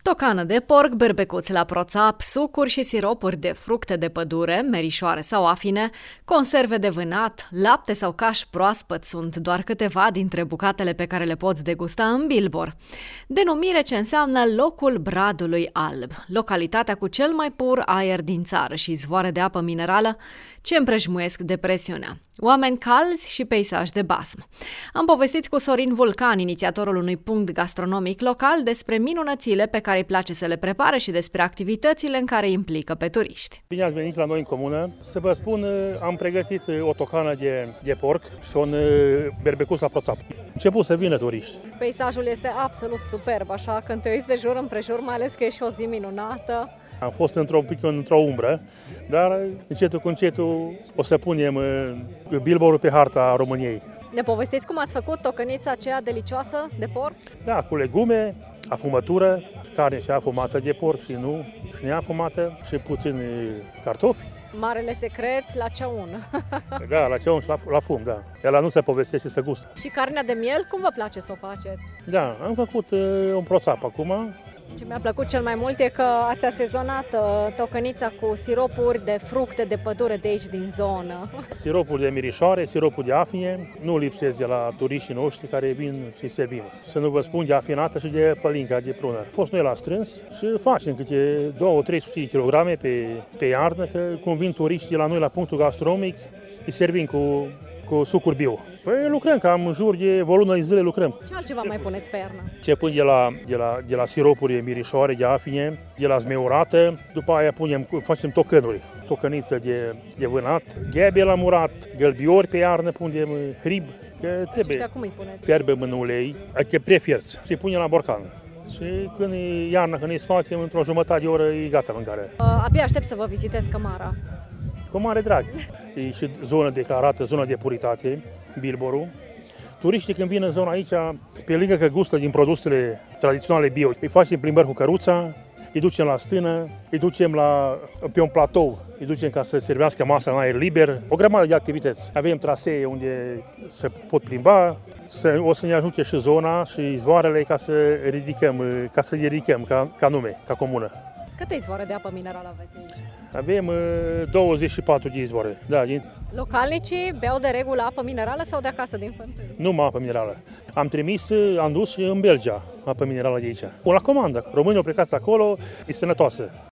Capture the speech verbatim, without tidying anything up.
Tocană de porc, berbecuți la proțap, sucuri și siropuri de fructe de pădure, merișoare sau afine, conserve de vânat, lapte sau caș proaspăt sunt doar câteva dintre bucatele pe care le poți degusta în Bilbor. Denumire ce înseamnă locul Bradului Alb, localitatea cu cel mai pur aer din țară și izvoare de apă minerală ce împrejmuiesc depresiunea. Oameni calzi și peisaj de basm. Am povestit cu Sorin Vulcan, inițiatorul unui punct gastronomic local, despre minunățile pe care îi place să le prepare și despre activitățile în care îi implică pe turiști. Bine ați venit la noi în comună. Să vă spun, am pregătit o tocană de, de porc și un berbecuț la proțap. Început să vină turiști. Peisajul este absolut superb, așa, când te uiți de jur împrejur, mai ales că e și o zi minunată. Am fost într-o pic într-o umbră, dar încetul cu încetul o să punem Bilborul pe harta României. Ne povestiți cum ați făcut tocănița aceea delicioasă de porc? Da, cu legume, afumătură, carne și afumată de porc și nu, și neafumată, și puțin cartofi. Marele secret la ceaun. Da, la ceaun și la, la fum, da. Ela nu se povestește, se gustă. Și carnea de miel, cum vă place să o faceți? Da, am făcut uh, un proțap acum. Ce mi-a plăcut cel mai mult e că ați asezonat uh, tocănița cu siropuri de fructe de pădure de aici din zonă. Siropuri de mirișoare, siropuri de afine, nu lipsesc de la turiștii noștri care vin și se vin. Să nu vă spun de afinată și de pălinca de prună. A fost noi la strâns și facem câte două trei sute de kilograme pe, pe iarnă, că cum vin turiștii la noi la punctul gastronomic, îi servim cu, cu sucuri bio. Păi lucrăm, cam în jur de o lună de zile lucrăm. Ce altceva mai puneți pe iarnă? Începând de la, de la, de la siropuri de mirișoare, de afine, de la zmeurată, după aia punem, facem tocănuri, tocăniță de, de vânat, ghebe la murat, gălbiori pe iarnă, punem hrib, că trebuie. Aceștia cum îi puneți? Fierbem în ulei, adică prefierți și punem la borcan. Și când e iarna, când îi scoatem, într-o jumătate de oră e gata mâncarea. Abia aștept să vă vizitez cămara. Cu mare drag. E și zonă declarată, zonă de puritate, Bilborul. Turiștii când vin în zona aici, pe lângă că gustă din produsele tradiționale bio, îi facem plimbări cu căruța, îi ducem la stână, îi ducem la, pe un platou, îi ducem ca să servească masa în aer liber, o grămadă de activități. Avem trasee unde se pot plimba, să, o să ne ajute și zona și izvoarele ca să ridicăm, ca să le ridicăm ca, ca nume, ca comună. Câte izvoare de apă minerală aveți aici? Avem douăzeci și patru de izvoare. Da, din... Localnicii beau de regulă apă minerală sau de acasă din fântâni? Numai apă minerală. Am trimis, am dus în Belgia apă minerală de aici. La comandă. Românii au plecat acolo, e sănătoasă.